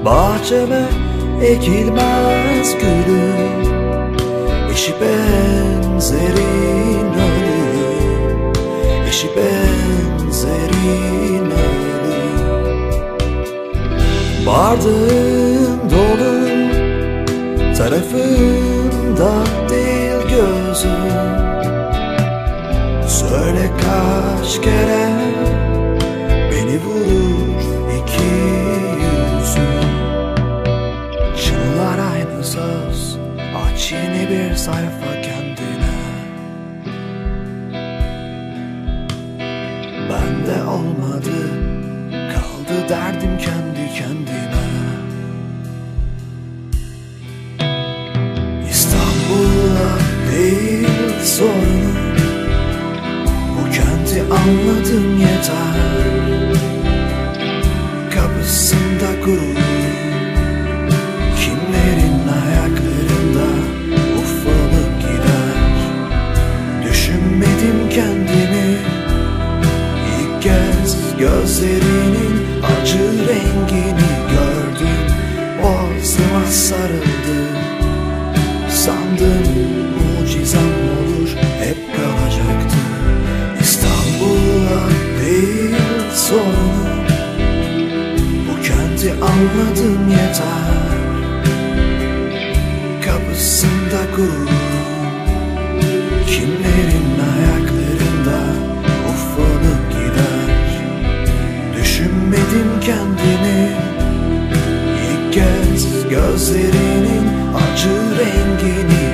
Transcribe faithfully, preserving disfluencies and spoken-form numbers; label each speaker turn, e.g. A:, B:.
A: Bahçeme ekilmez gülüm, eşi benzerin ölüm, eşi benzerin ölüm. Bardağın dolu, tarafında değil gözüm. Söyle kaç kere beni vurur iki yüzüm. Çınlar aynı söz, aç yeni bir sayfa kendine. Bende olmadı, kaldı derdim kendi kendime. İstanbul'a değil sorunum, bu kenti anladım yeter. Kapısında gurur, kimlerin ayaklarında ufalık gider. Düşünmedim kendimi, ilk kez gözlerinin acı rengini gördüm. Boğazıma sarıldı, sandım mucizem olur, hep kalacaktı. İstanbul'a değil sorunum, bu kenti anladım yeter. Kapısında gurur, kimlerin ayaklarında ufalık gider. Düşünmedim kendimi, ilk kez gözlerinin acı rengini